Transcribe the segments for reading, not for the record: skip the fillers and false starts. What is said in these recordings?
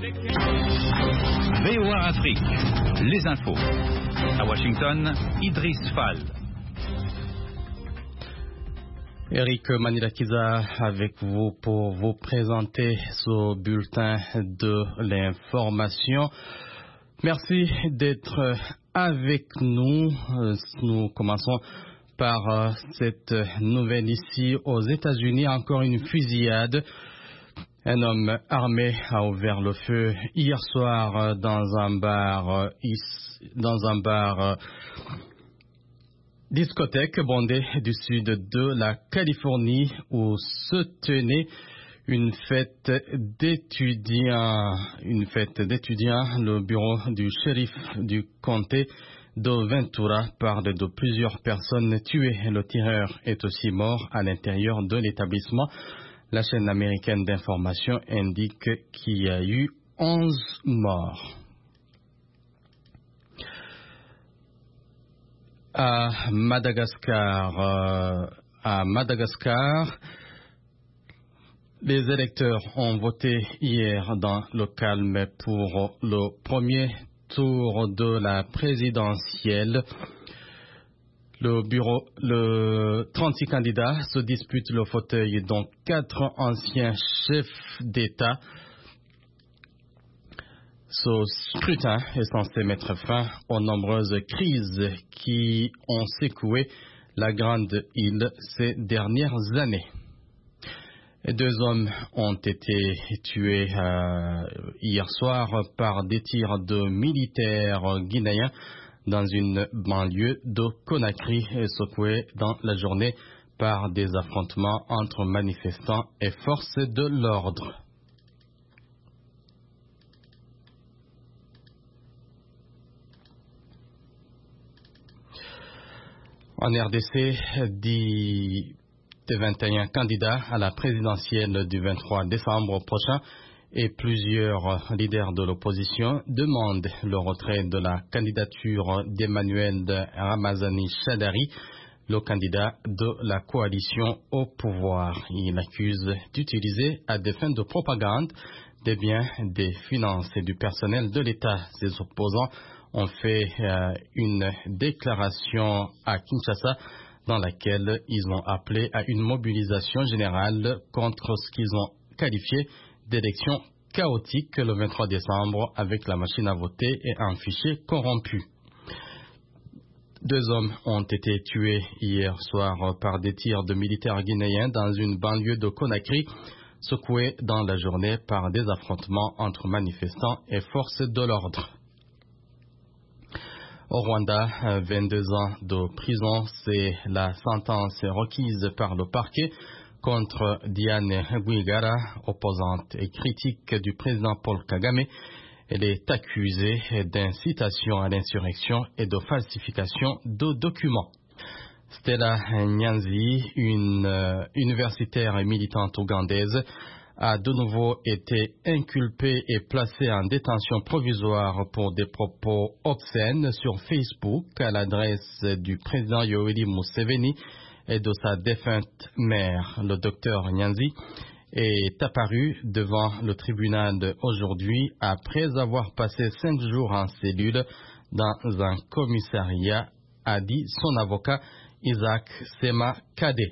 VOA Afrique, les infos. À Washington, Idriss Fall. Eric Manilakiza avec vous pour vous présenter ce bulletin de l'information. Merci d'être avec nous. Nous commençons par cette nouvelle ici aux États-Unis. Encore une fusillade. Un homme armé a ouvert le feu hier soir dans un bar discothèque bondé du sud de la Californie où se tenait une fête d'étudiants. Le bureau du shérif du comté de Ventura parle de plusieurs personnes tuées. Le tireur est aussi mort à l'intérieur de l'établissement. La chaîne américaine d'information indique qu'il y a eu 11 morts. À Madagascar, les électeurs ont voté hier dans le calme pour le premier tour de la présidentielle. Le 36 candidats se disputent le fauteuil, dont 4 anciens chefs d'État. Ce scrutin est censé mettre fin aux nombreuses crises qui ont secoué la grande île ces dernières années. 2 hommes ont été tués hier soir par des tirs de militaires guinéens dans une banlieue de Conakry, secouée dans la journée par des affrontements entre manifestants et forces de l'ordre. En RDC, 21 candidats à la présidentielle du 23 décembre prochain et plusieurs leaders de l'opposition demandent le retrait de la candidature d'Emmanuel Ramazani Chadari, le candidat de la coalition au pouvoir. Il accuse d'utiliser à des fins de propagande des biens, des finances et du personnel de l'État. Ses opposants ont fait une déclaration à Kinshasa dans laquelle ils ont appelé à une mobilisation générale contre ce qu'ils ont qualifié d'élection chaotique le 23 décembre avec la machine à voter et un fichier corrompu. 2 hommes ont été tués hier soir par des tirs de militaires guinéens dans une banlieue de Conakry, secouée dans la journée par des affrontements entre manifestants et forces de l'ordre. Au Rwanda, 22 ans de prison, c'est la sentence requise par le parquet contre Diane Rwigara, opposante et critique du président Paul Kagame. Elle est accusée d'incitation à l'insurrection et de falsification de documents. Stella Nyanzi, une universitaire et militante ougandaise, a de nouveau été inculpée et placée en détention provisoire pour des propos obscènes sur Facebook à l'adresse du président Yoweri Museveni et de sa défunte mère. Le docteur Nyanzi est apparu devant le tribunal aujourd'hui après avoir passé 5 jours en cellule dans un commissariat, a dit son avocat Isaac Sema Kade.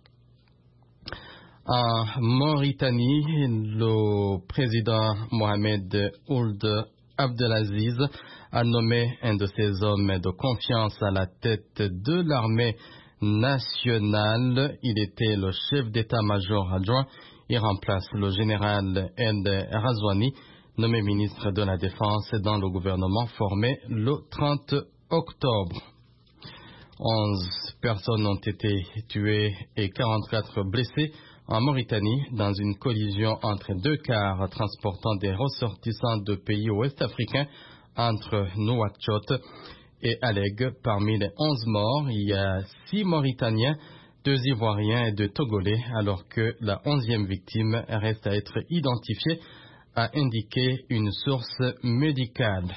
En Mauritanie, le président Mohamed Ould Abdelaziz a nommé un de ses hommes de confiance à la tête de l'armée nationale. Il était le chef d'état-major adjoint. Il remplace le général El Razouani, nommé ministre de la Défense dans le gouvernement formé le 30 octobre. 11 personnes ont été tuées et 44 blessées en Mauritanie dans une collision entre 2 cars transportant des ressortissants de pays ouest-africains entre Nouakchott et Alleg. Parmi les 11 morts, il y a 6 Mauritaniens, 2 Ivoiriens et 2 Togolais, alors que la 11e victime reste à être identifiée, a indiqué une source médicale.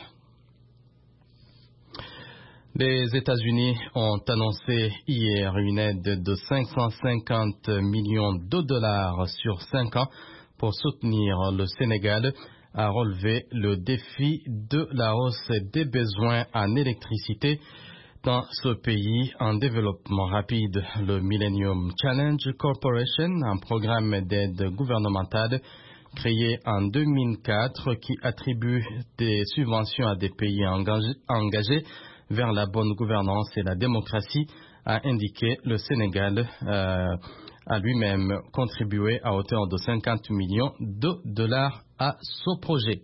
Les États-Unis ont annoncé hier une aide de 550 millions de dollars sur 5 ans pour soutenir le Sénégal a relevé le défi de la hausse des besoins en électricité dans ce pays en développement rapide. Le Millennium Challenge Corporation, un programme d'aide gouvernementale créé en 2004 qui attribue des subventions à des pays engagés vers la bonne gouvernance et la démocratie, a indiqué le Sénégal a lui-même contribué à hauteur de 50 millions de dollars à ce projet.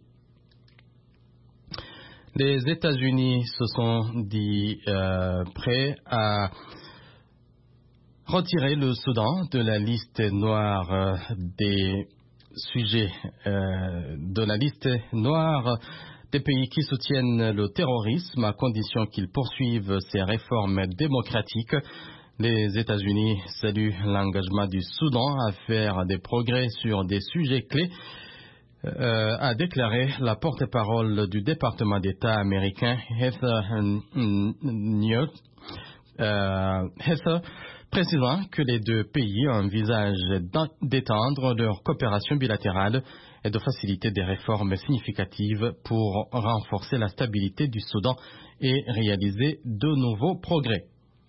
Les États-Unis se sont dit prêts à retirer le Soudan de la liste noire des sujets, de la liste noire des pays qui soutiennent le terrorisme à condition qu'ils poursuivent ces réformes démocratiques. Les États-Unis saluent l'engagement du Soudan à faire des progrès sur des sujets clés, a déclaré la porte-parole du département d'État américain Heather Heather, précisant que les deux pays envisagent d'étendre leur coopération bilatérale et de faciliter des réformes significatives pour renforcer la stabilité du Soudan et réaliser de nouveaux progrès.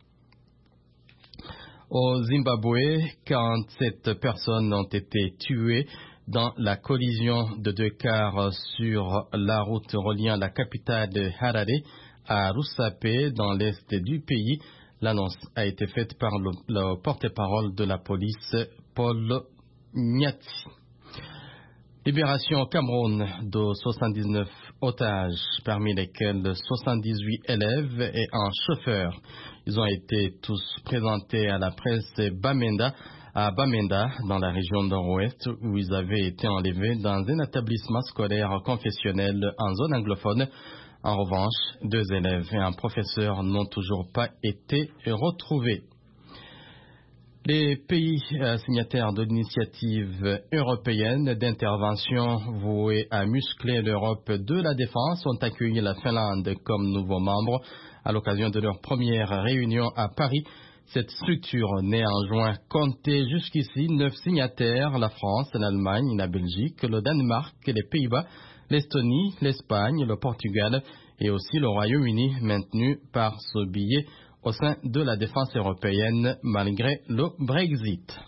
Au Zimbabwe, 47 personnes ont été tuées dans la collision de deux cars sur la route reliant la capitale de Harare à Rusape dans l'est du pays. L'annonce a été faite par le porte-parole de la police, Paul Nyati. Libération au Cameroun de 79 otages, parmi lesquels 78 élèves et un chauffeur. Ils ont été tous présentés à la presse à Bamenda, dans la région nord-ouest, où ils avaient été enlevés dans un établissement scolaire confessionnel en zone anglophone. En revanche, 2 élèves et un professeur n'ont toujours pas été retrouvés. Les pays signataires de l'initiative européenne d'intervention vouée à muscler l'Europe de la défense ont accueilli la Finlande comme nouveau membre à l'occasion de leur première réunion à Paris. Cette structure née en juin comptait jusqu'ici 9 signataires, la France, l'Allemagne, la Belgique, le Danemark, les Pays-Bas, l'Estonie, l'Espagne, le Portugal et aussi le Royaume-Uni, maintenu par ce billet au sein de la défense européenne malgré le Brexit.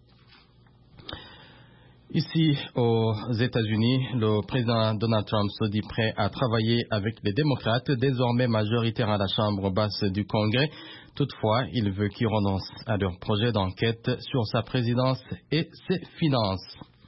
Ici, aux États-Unis, le président Donald Trump se dit prêt à travailler avec les démocrates, désormais majoritaires à la Chambre basse du Congrès. Toutefois, il veut qu'ils renoncent à leur projet d'enquête sur sa présidence et ses finances.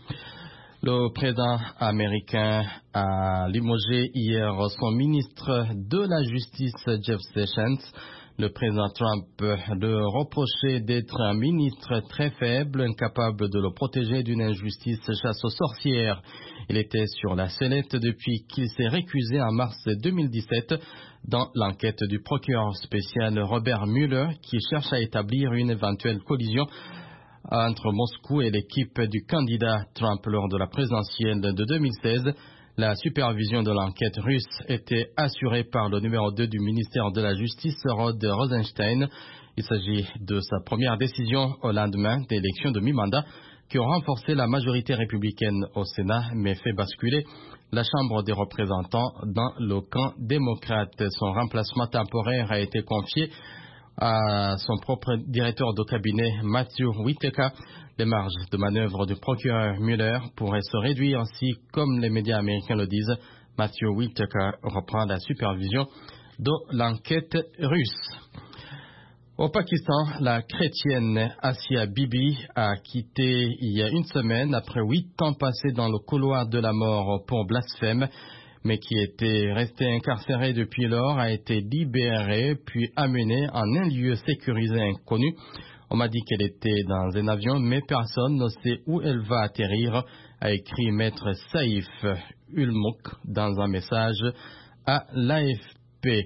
Le président américain a limogé hier son ministre de la Justice, Jeff Sessions. Le président Trump le reprochait d'être un ministre très faible, incapable de le protéger d'une injustice chasse aux sorcières. Il était sur la sellette depuis qu'il s'est récusé en mars 2017 dans l'enquête du procureur spécial Robert Mueller qui cherche à établir une éventuelle collision entre Moscou et l'équipe du candidat Trump lors de la présidentielle de 2016. La supervision de l'enquête russe était assurée par le numéro 2 du ministère de la Justice, Rod Rosenstein. Il s'agit de sa première décision au lendemain d'élections de mi-mandat qui ont renforcé la majorité républicaine au Sénat, mais fait basculer la Chambre des représentants dans le camp démocrate. Son remplacement temporaire a été confié à son propre directeur de cabinet, Matthew Whitaker. Les marges de manœuvre du procureur Mueller pourraient se réduire si, comme les médias américains le disent, Matthew Whitaker reprend la supervision de l'enquête russe. Au Pakistan, la chrétienne Asia Bibi a quitté il y a une semaine après 8 ans passés dans le couloir de la mort pour blasphème, mais qui était restée incarcérée depuis lors, a été libérée puis amenée en un lieu sécurisé inconnu. On m'a dit qu'elle était dans un avion, mais personne ne sait où elle va atterrir, a écrit maître Saïf Ulmouk dans un message à l'AFP.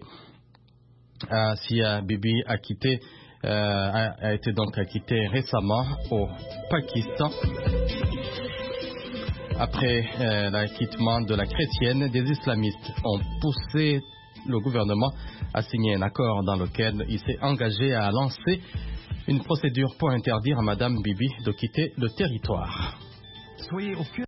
Asia Bibi a été donc acquittée récemment au Pakistan. Après l'acquittement de la chrétienne, des islamistes ont poussé le gouvernement à signer un accord dans lequel il s'est engagé à lancer une procédure pour interdire à Madame Bibi de quitter le territoire. Soyez au cœur